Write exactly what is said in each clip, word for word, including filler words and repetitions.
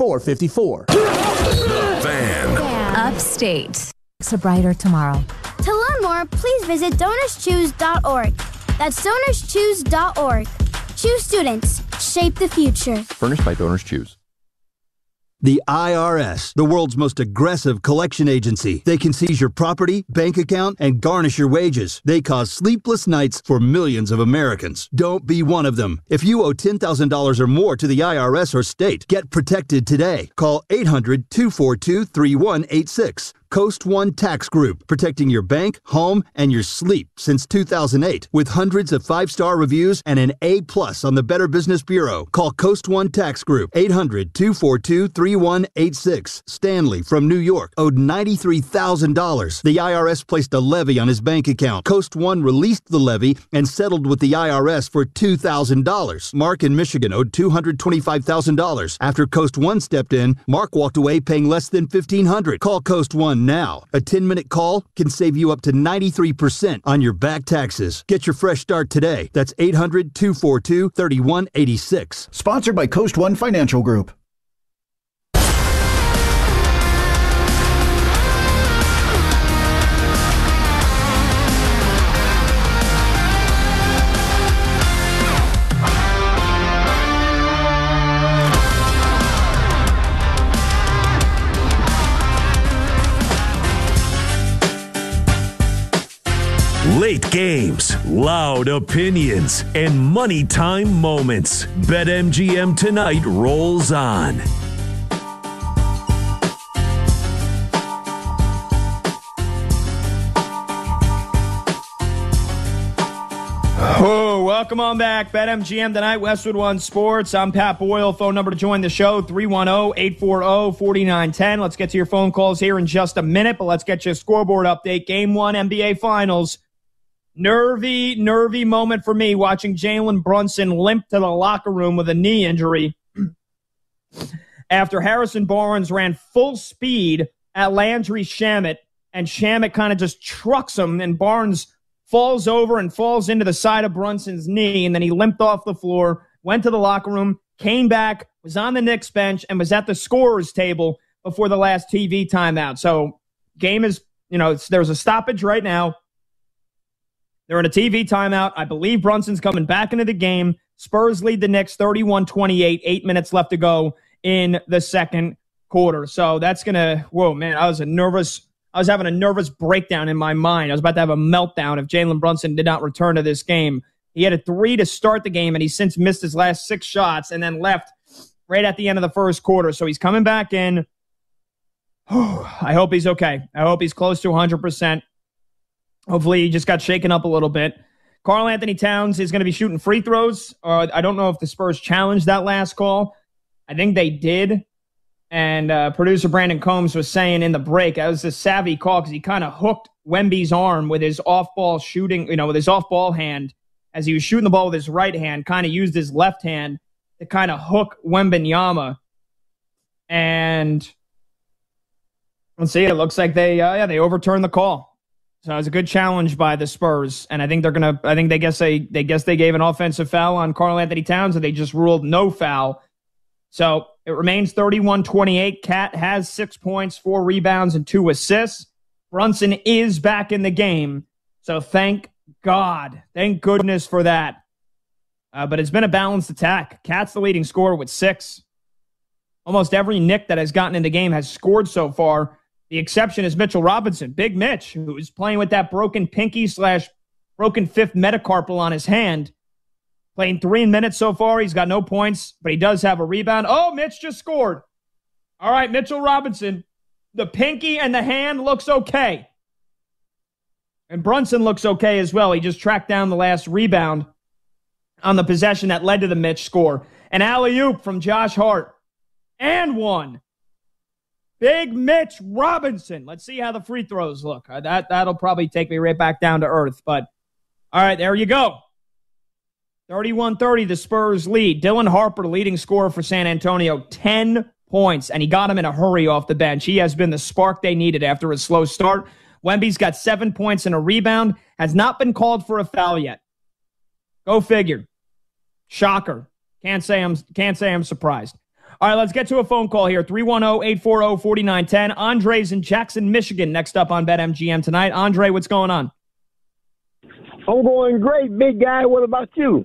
four five four. Fan. Upstate. It's a brighter tomorrow. To learn more, please visit donors choose dot org. That's donors choose dot org. Choose students. Shape the future. Furnished by Donors Choose. The I R S, the world's most aggressive collection agency. They can seize your property, bank account, and garnish your wages. They cause sleepless nights for millions of Americans. Don't be one of them. If you owe ten thousand dollars or more to the I R S or state, get protected today. Call eight hundred, two four two, three one eight six. Coast One Tax Group, protecting your bank, home, and your sleep since two thousand eight. With hundreds of five-star reviews and an A plus on the Better Business Bureau. Call Coast One Tax Group, eight hundred, two four two, three one eight six. Stanley from New York owed ninety-three thousand dollars. The I R S placed a levy on his bank account. Coast One released the levy and settled with the I R S for two thousand dollars. Mark in Michigan owed two hundred twenty-five thousand dollars. After Coast One stepped in, Mark walked away paying less than fifteen hundred dollars. Call Coast One now. A ten-minute call can save you up to ninety-three percent on your back taxes. Get your fresh start today. That's eight hundred, two four two, three one eight six. Sponsored by Coast One Financial Group. Late games, loud opinions, and money time moments. BetMGM Tonight rolls on. Oh, welcome on back. BetMGM Tonight, Westwood One Sports. I'm Pat Boyle. Phone number to join the show, three one zero, eight four zero, four nine one zero. Let's get to your phone calls here in just a minute, but let's get you a scoreboard update. Game one, N B A Finals. Nervy, nervy moment for me watching Jalen Brunson limp to the locker room with a knee injury after Harrison Barnes ran full speed at Landry Shamet, and Shamet kind of just trucks him, and Barnes falls over and falls into the side of Brunson's knee, and then he limped off the floor, went to the locker room, came back, was on the Knicks bench, and was at the scorer's table before the last T V timeout. So game is, you know, it's, there's a stoppage right now. They're in a T V timeout. I believe Brunson's coming back into the game. Spurs lead the Knicks thirty-one twenty-eight. Eight minutes left to go in the second quarter. So that's going to, whoa, man, I was a nervous, I was having a nervous breakdown in my mind. I was about to have a meltdown if Jalen Brunson did not return to this game. He had a three to start the game, and he's since missed his last six shots and then left right at the end of the first quarter. So he's coming back in. I hope he's okay. I hope he's close to one hundred percent. Hopefully he just got shaken up a little bit. Karl Anthony Towns is going to be shooting free throws. Uh, I don't know if the Spurs challenged that last call. I think they did. And uh, producer Brandon Combs was saying in the break, that was a savvy call because he kind of hooked Wemby's arm with his off-ball shooting, you know, with his off-ball hand as he was shooting the ball with his right hand, kind of used his left hand to kind of hook Wembanyama. And let's see, it looks like they, uh, yeah, they overturned the call. So it was a good challenge by the Spurs, and I think they're gonna. I think they guess they they guess they gave an offensive foul on Karl Anthony Towns, and they just ruled no foul. So it remains thirty-one twenty-eight. Cat has six points, four rebounds, and two assists. Brunson is back in the game, so thank God, thank goodness for that. Uh, but it's been a balanced attack. Cat's the leading scorer with six. Almost every Knick that has gotten in the game has scored so far. The exception is Mitchell Robinson, Big Mitch, who is playing with that broken pinky slash broken fifth metacarpal on his hand. Playing three minutes so far. He's got no points, but he does have a rebound. Oh, Mitch just scored. All right, Mitchell Robinson. The pinky and the hand looks okay. And Brunson looks okay as well. He just tracked down the last rebound on the possession that led to the Mitch score. An alley-oop from Josh Hart. And one. Big Mitch Robinson. Let's see how the free throws look. Uh, that, that'll probably take me right back down to earth. But, all right, there you go. thirty-one thirty, the Spurs lead. Dylan Harper, leading scorer for San Antonio, ten points, and he got him in a hurry off the bench. He has been the spark they needed after a slow start. Wemby's got seven points and a rebound, has not been called for a foul yet. Go figure. Shocker. Can't say I'm, can't say I'm surprised. All right, let's get to a phone call here. three one zero, eight four zero, four nine one zero. Andre's in Jackson, Michigan, next up on BetMGM tonight. Andre, what's going on? I'm going great, big guy. What about you?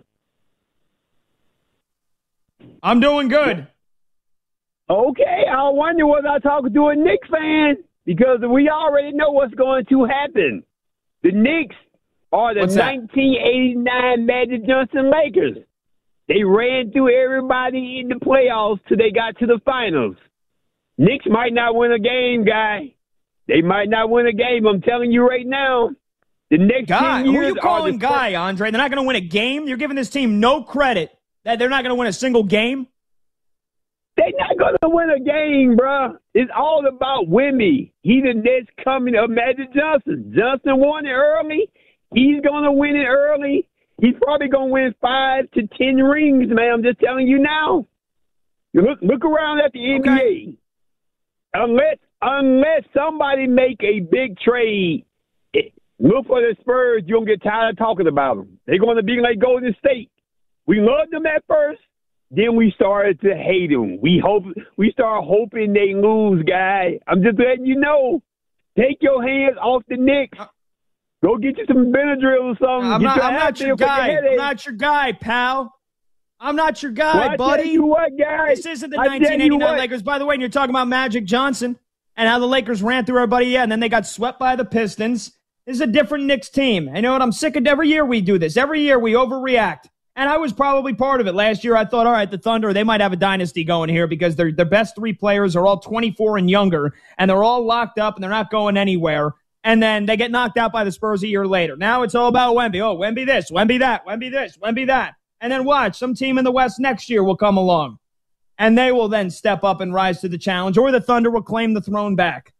I'm doing good. Okay, I wonder was I talking to a Knicks fan? Because we already know what's going to happen. The Knicks are the nineteen eighty-nine Magic Johnson Lakers. They ran through everybody in the playoffs till they got to the finals. Knicks might not win a game, guy. They might not win a game. I'm telling you right now. The next guy, ten years who are you calling are guy, Andre? They're not going to win a game? You're giving this team no credit that they're not going to win a single game? They're not going to win a game, bro. It's all about Wemby. He's the next coming of Magic Johnson. Johnson won it early. He's going to win it early. He's probably going to win five to ten rings, man. I'm just telling you now. You look look around at the N B A. Okay. Unless unless somebody make a big trade, look for the Spurs. You're going to get tired of talking about them. They're going to be like Golden State. We loved them at first. Then we started to hate them. We hope we start hoping they lose, guy. I'm just letting you know. Take your hands off the Knicks. Go get you some Benadryl or something. I'm, get not, your I'm not your guy. Your I'm not your guy, pal. I'm not your guy, well, I buddy. Tell you what, guy. This isn't the nineteen eighty-nine Lakers. By the way, and you're talking about Magic Johnson and how the Lakers ran through everybody, yeah, and then they got swept by the Pistons. This is a different Knicks team. I know what? I'm sick of every year we do this. Every year we overreact. And I was probably part of it. Last year I thought, all right, the Thunder, they might have a dynasty going here because their their best three players are all twenty-four and younger, and they're all locked up, and they're not going anywhere. And then they get knocked out by the Spurs a year later. Now it's all about Wemby. Oh, Wemby this, Wemby that, Wemby this, Wemby that. And then watch, some team in the West next year will come along. And they will then step up and rise to the challenge, or the Thunder will claim the throne back.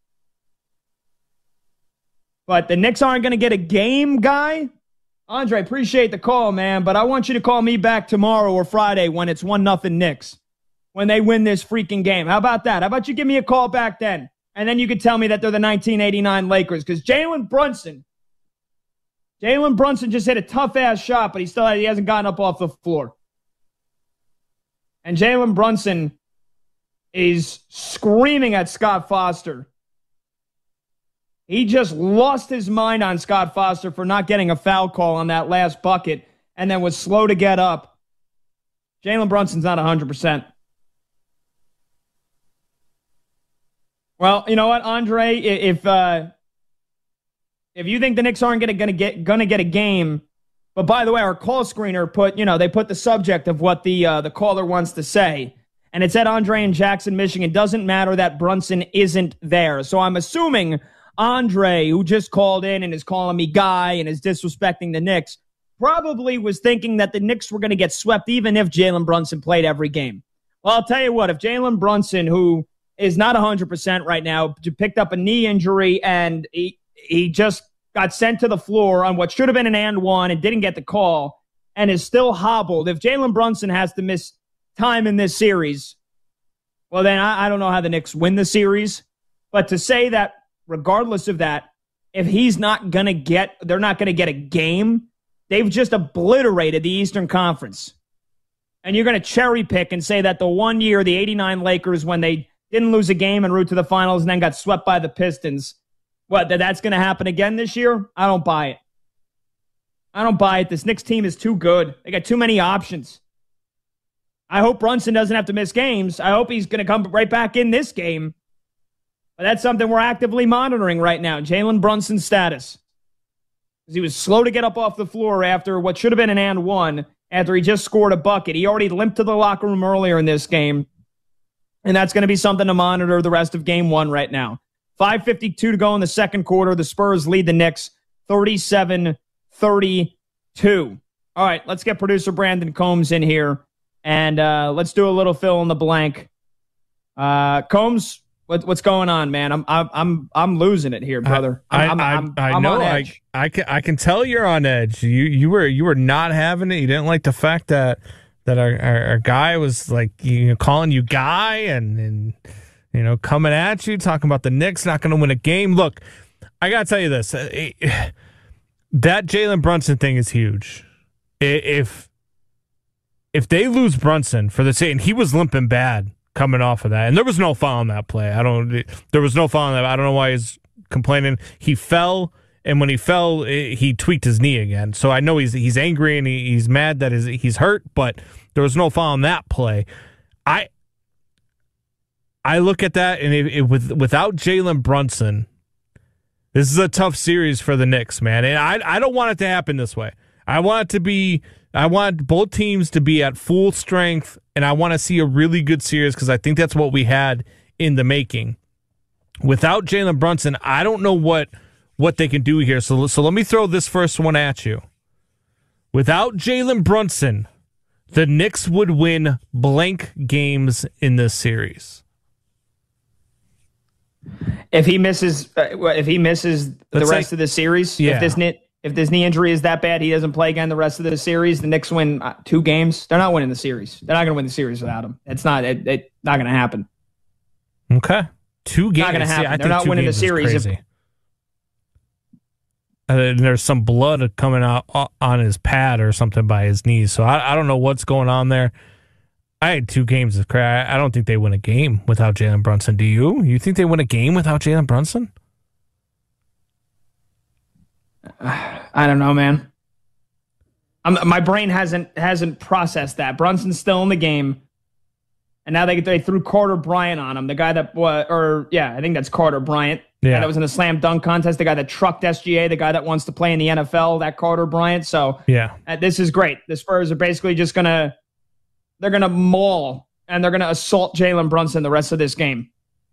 But the Knicks aren't going to get a game, guy. Andre, appreciate the call, man, but I want you to call me back tomorrow or Friday when it's one nothing Knicks, when they win this freaking game. How about that? How about you give me a call back then? And then you could tell me that they're the nineteen eighty-nine Lakers, because Jalen Brunson, Jalen Brunson just hit a tough-ass shot, but he still he hasn't gotten up off the floor. And Jalen Brunson is screaming at Scott Foster. He just lost his mind on Scott Foster for not getting a foul call on that last bucket and then was slow to get up. Jalen Brunson's not one hundred percent. Well, you know what, Andre? If uh, if you think the Knicks aren't gonna, gonna get gonna get a game, but by the way, our call screener put you know they put the subject of what the uh, the caller wants to say, and it said Andre in Jackson, Michigan. Doesn't matter that Brunson isn't there, so I'm assuming Andre, who just called in and is calling me guy and is disrespecting the Knicks, probably was thinking that the Knicks were going to get swept even if Jalen Brunson played every game. Well, I'll tell you what, if Jalen Brunson, who is not one hundred percent right now, picked up a knee injury and he, he just got sent to the floor on what should have been an and one and didn't get the call and is still hobbled, if Jalen Brunson has to miss time in this series, well, then I, I don't know how the Knicks win the series. But to say that regardless of that, if he's not going to get, they're not going to get a game, they've just obliterated the Eastern Conference. And you're going to cherry pick and say that the one year, the eighty-nine Lakers, when they didn't lose a game en route to the finals and then got swept by the Pistons, what, that that's going to happen again this year? I don't buy it. I don't buy it. This Knicks team is too good. They got too many options. I hope Brunson doesn't have to miss games. I hope he's going to come right back in this game. But that's something we're actively monitoring right now, Jalen Brunson's status. Because he was slow to get up off the floor after what should have been an and one, after he just scored a bucket. He already limped to the locker room earlier in this game. And that's going to be something to monitor the rest of game one right now. five fifty-two to go in the second quarter. The Spurs lead the Knicks thirty-seven thirty-two. All right, let's get producer Brandon Combs in here. And uh, let's do a little fill in the blank. Uh, Combs, what, what's going on, man? I'm I'm I'm I'm losing it here, brother. I I'm, I, I'm, I, I'm know. on I edge. I can I can tell you're on edge. You you were you were not having it. You didn't like the fact that that our our, our guy was like you know, calling you guy and and you know coming at you, talking about the Knicks not going to win a game. Look, I gotta tell you this: that Jalen Brunson thing is huge. If If they lose Brunson for the sake, and he was limping bad coming off of that. And there was no foul on that play. I don't. There was no foul on that. I don't know why he's complaining. He fell, and when he fell, he tweaked his knee again. So I know he's he's angry and he, he's mad that his, he's hurt, but there was no foul on that play. I I look at that, and it, it, with without Jalen Brunson, this is a tough series for the Knicks, man. And I I don't want it to happen this way. I want it to be. I want both teams to be at full strength, and I want to see a really good series because I think that's what we had in the making. Without Jalen Brunson, I don't know what what they can do here. So, so let me throw this first one at you. Without Jalen Brunson, the Knicks would win blank games in this series. If he misses, uh, if he misses the Let's rest say, of the series, yeah. if this knee, if this knee injury is that bad, he doesn't play again the rest of the series. The Knicks win uh, two games. They're not winning the series. They're not going to win the series without him. It's not. It, it not going to happen. Okay, two games. Not going to happen. See, They're not winning the series. If, and there's some blood coming out on his pad or something by his knees. So I, I don't know what's going on there. I had two games of crack. I don't think they win a game without Jalen Brunson. Do you? You think they win a game without Jalen Brunson? I don't know, man. I'm, my brain hasn't hasn't processed that. Brunson's still in the game, and now they they threw Carter Bryant on him. The guy that, uh, or yeah, I think that's Carter Bryant. Yeah, that was in the slam dunk contest. The guy that trucked S G A. The guy that wants to play in the N F L. That Carter Bryant. So yeah, uh, this is great. The Spurs are basically just gonna they're gonna maul and they're gonna assault Jalen Brunson the rest of this game.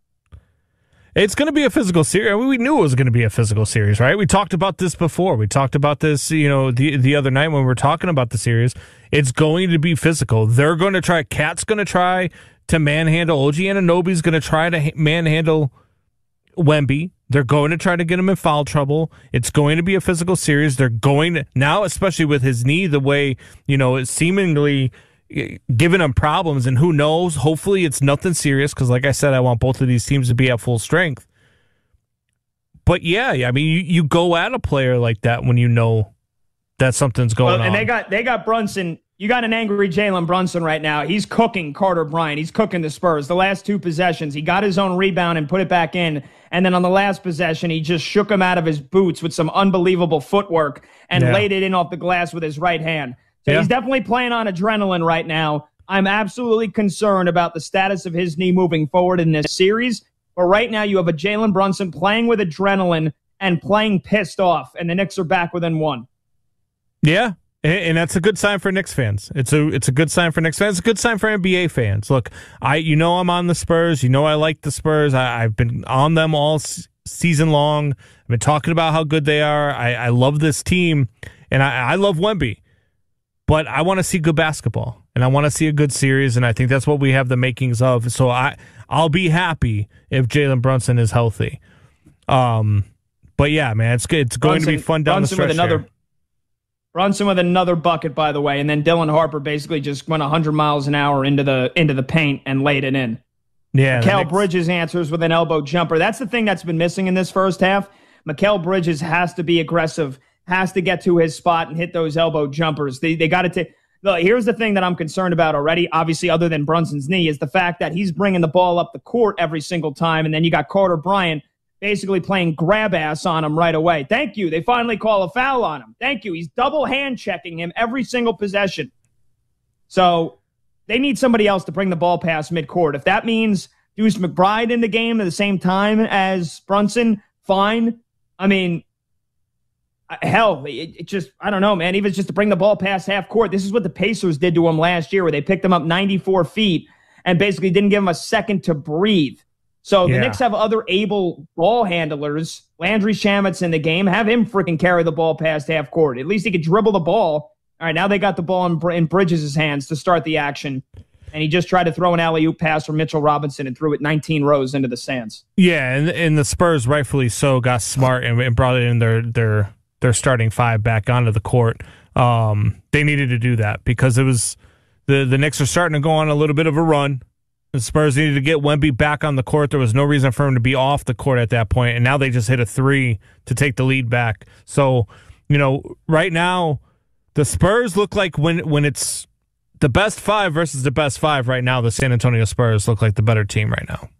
It's going to be a physical series. I mean, we knew it was going to be a physical series, right? We talked about this before. We talked about this, you know, the the other night when we were talking about the series. It's going to be physical. They're going to try. Cat's going to try to manhandle. O G Anunoby's going to try to manhandle Wemby. They're going to try to get him in foul trouble. It's going to be a physical series. They're going to now, especially with his knee, the way, you know, it's seemingly giving them problems, and who knows, hopefully it's nothing serious, because like I said, I want both of these teams to be at full strength. But yeah, I mean, you, you go at a player like that when you know that something's going well, and on. And they got they got Brunson. You got an angry Jalen Brunson right now. He's cooking Carter Bryant. He's cooking the Spurs. The last two possessions, he got his own rebound and put it back in. And then on the last possession, he just shook him out of his boots with some unbelievable footwork and yeah. laid it in off the glass with his right hand. So yeah. he's definitely playing on adrenaline right now. I'm absolutely concerned about the status of his knee moving forward in this series. But right now you have a Jalen Brunson playing with adrenaline and playing pissed off, and the Knicks are back within one. Yeah, and that's a good sign for Knicks fans. It's a it's a good sign for Knicks fans. It's a good sign for N B A fans. Look, I you know I'm on the Spurs. You know I like the Spurs. I, I've been on them all s- season long. I've been talking about how good they are. I, I love this team, and I, I love Wemby. But I want to see good basketball, and I want to see a good series, and I think that's what we have the makings of. So I, I'll be happy if Jalen Brunson is healthy. Um, but yeah, man, it's good. It's going Brunson, to be fun down Brunson the stretch with another, here. Brunson with another bucket, by the way, and then Dylan Harper basically just went one hundred miles an hour into the into the paint and laid it in. Yeah, Mikal Bridges answers with an elbow jumper. That's the thing that's been missing in this first half. Mikal Bridges has to be aggressive. Has to get to his spot and hit those elbow jumpers. They they got to take. Look, here's the thing that I'm concerned about already, obviously, other than Brunson's knee, is the fact that he's bringing the ball up the court every single time, and then you got Carter Bryant basically playing grab ass on him right away. Thank you. They finally call a foul on him. Thank you. He's double hand checking him every single possession. So they need somebody else to bring the ball past midcourt. If that means Deuce McBride in the game at the same time as Brunson, fine. I mean, hell, it, it just, I don't know, man. Even just to bring the ball past half court. This is what the Pacers did to him last year, where they picked him up ninety-four feet and basically didn't give him a second to breathe. So the yeah. Knicks have other able ball handlers. Landry Shamet's in the game. Have him freaking carry the ball past half court. At least he could dribble the ball. All right, now they got the ball in, in Bridges' hands to start the action. And he just tried to throw an alley-oop pass from Mitchell Robinson and threw it nineteen rows into the sands. Yeah, and, and the Spurs, rightfully so, got smart and, and brought in their their their starting five back onto the court. Um, they needed to do that because it was the the Knicks are starting to go on a little bit of a run. The Spurs needed to get Wemby back on the court. There was no reason for him to be off the court at that point, and now they just hit a three to take the lead back. So, you know, right now the Spurs look like when when it's The best five versus the best five right now, the San Antonio Spurs look like the better team right now.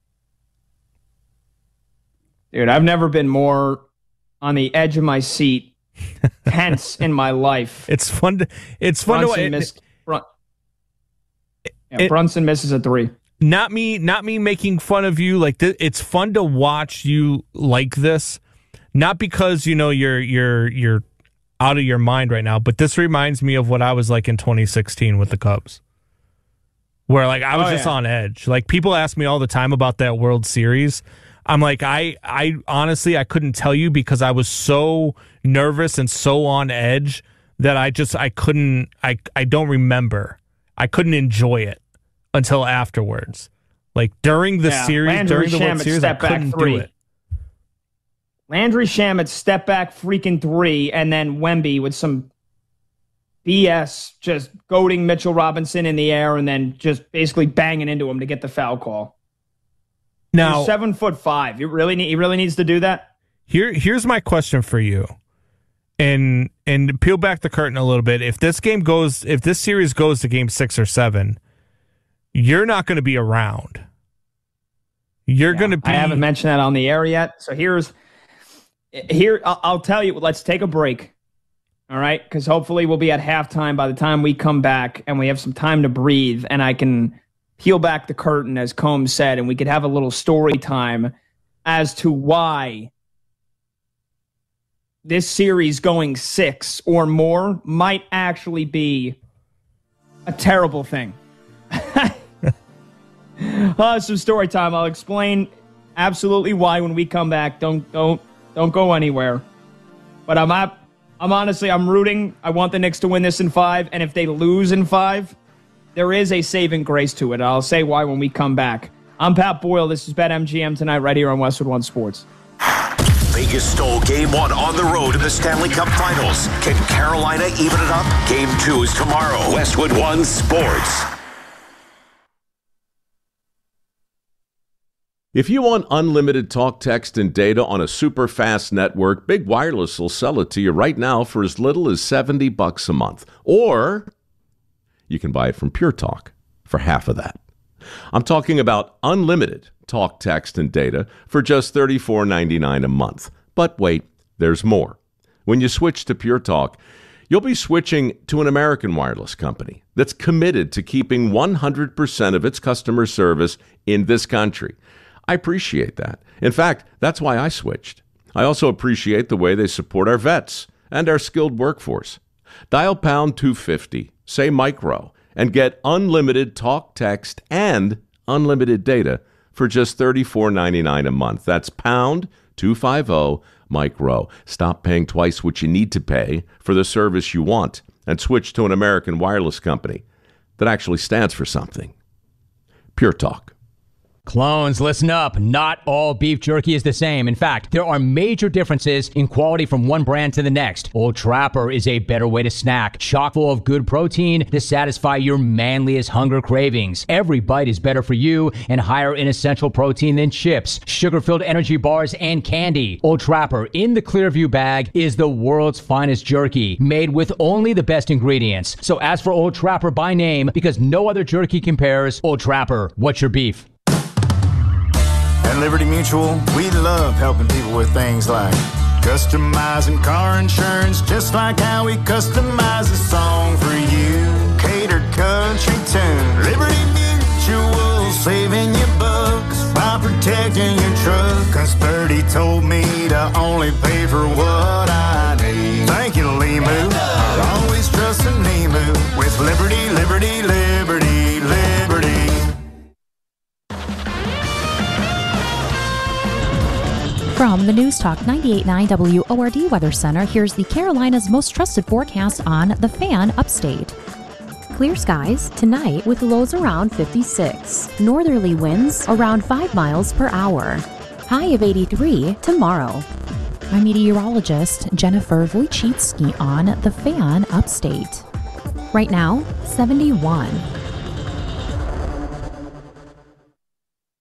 Dude, I've never been more on the edge of my seat, tense in my life. It's fun to it's fun Brunson to it, missed, Brun, yeah, it, Brunson misses a three. Not me, not me making fun of you. Like th- it's fun to watch you like this, not because you know you're you're you're out of your mind right now, but this reminds me of what I was like in twenty sixteen with the Cubs, where like I was oh, just yeah. on edge. Like people ask me all the time about that World Series. I'm like I I honestly I couldn't tell you because I was so nervous and so on edge that I just I couldn't I I don't remember. I couldn't enjoy it until afterwards. Like during the yeah, series, Landry during the World Shamet Series, I step back couldn't three. do it. Landry Shamet step back freaking three, and then Wemby with some B S just goading Mitchell Robinson in the air and then just basically banging into him to get the foul call. Now, He's seven foot five. You really need, he really needs to do that? Here, here's my question for you. And and peel back the curtain a little bit. If this game goes, if this series goes to game six or seven, you're not going to be around. You're Yeah, going to be. I haven't mentioned that on the air yet. So here's here. I'll, I'll tell you. Let's take a break. All right, because hopefully we'll be at halftime by the time we come back, and we have some time to breathe, and I can peel back the curtain, as Combs said, and we could have a little story time as to why this series going six or more might actually be a terrible thing. uh, some story time. I'll explain absolutely why when we come back. Don't don't don't go anywhere. But I'm up. I'm honestly I'm rooting. I want the Knicks to win this in five, and if they lose in five, there is a saving grace to it. I'll say why when we come back. I'm Pat Boyle. This is BetMGM tonight, right here on Westwood One Sports. Vegas stole game one on the road in the Stanley Cup Finals. Can Carolina even it up? Game two is tomorrow. Westwood One Sports. If you want unlimited talk, text, and data on a super fast network, Big Wireless will sell it to you right now for as little as seventy bucks a month. Or you can buy it from Pure Talk for half of that. I'm talking about unlimited talk, text, and data for just thirty-four ninety-nine a month. But wait, there's more. When you switch to Pure Talk, you'll be switching to an American wireless company that's committed to keeping one hundred percent of its customer service in this country. I appreciate that. In fact, that's why I switched. I also appreciate the way they support our vets and our skilled workforce. Dial pound two fifty, say micro, and get unlimited talk, text, and unlimited data for just thirty-four ninety-nine a month. That's pound two fifty, micro. Stop paying twice what you need to pay for the service you want and switch to an American wireless company that actually stands for something. Pure Talk. Clones, listen up. Not all beef jerky is the same. In fact, there are major differences in quality from one brand to the next. Old Trapper is a better way to snack, chock full of good protein to satisfy your manliest hunger cravings. Every bite is better for you and higher in essential protein than chips, sugar-filled energy bars, and candy. Old Trapper in the Clearview bag is the world's finest jerky, made with only the best ingredients. So ask for Old Trapper by name because no other jerky compares. Old Trapper, what's your beef? At Liberty Mutual, we love helping people with things like customizing car insurance, just like how we customize a song for you. Catered country tune. Liberty Mutual, saving you bucks by protecting your truck. Cause Birdie told me to only pay for what I need. Thank you, Limu. Always trust in Limu with Liberty, Liberty, Liberty, Liberty. From the News Talk ninety-eight point nine W O R D Weather Center, here's the Carolinas' most trusted forecast on The Fan Upstate. Clear skies tonight with lows around fifty-six. Northerly winds around five miles per hour. High of eighty-three tomorrow. I'm meteorologist Jennifer Wojcicki on The Fan Upstate. Right now, seventy-one.